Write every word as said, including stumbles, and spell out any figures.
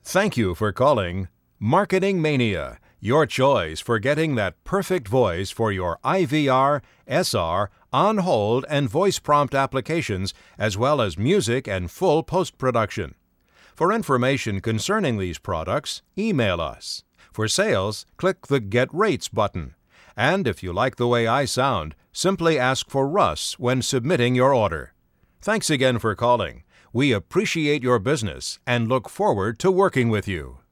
Thank you for calling Marketing Mania, your choice for getting that perfect voice for your I V R, S R, on-hold, and voice prompt applications, as well as music and full post-production. For information concerning these products, email us. For sales, click the Get Rates button. And if you like the way I sound, simply ask for Russ when submitting your order. Thanks again for calling. We appreciate your business and look forward to working with you.